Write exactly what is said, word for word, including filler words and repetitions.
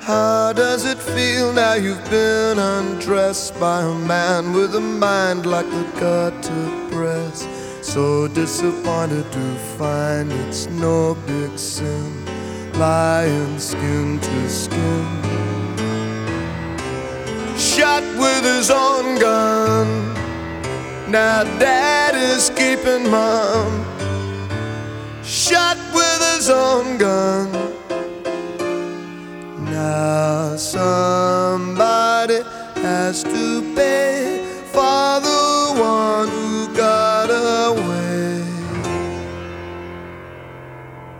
How does it feel now you've been undressed by a man with a mind like the gutter press? So disappointed to find it's no big sin, lying skin to skin. Shot with his own gun, now dad is keeping mom. Shot with his own gun,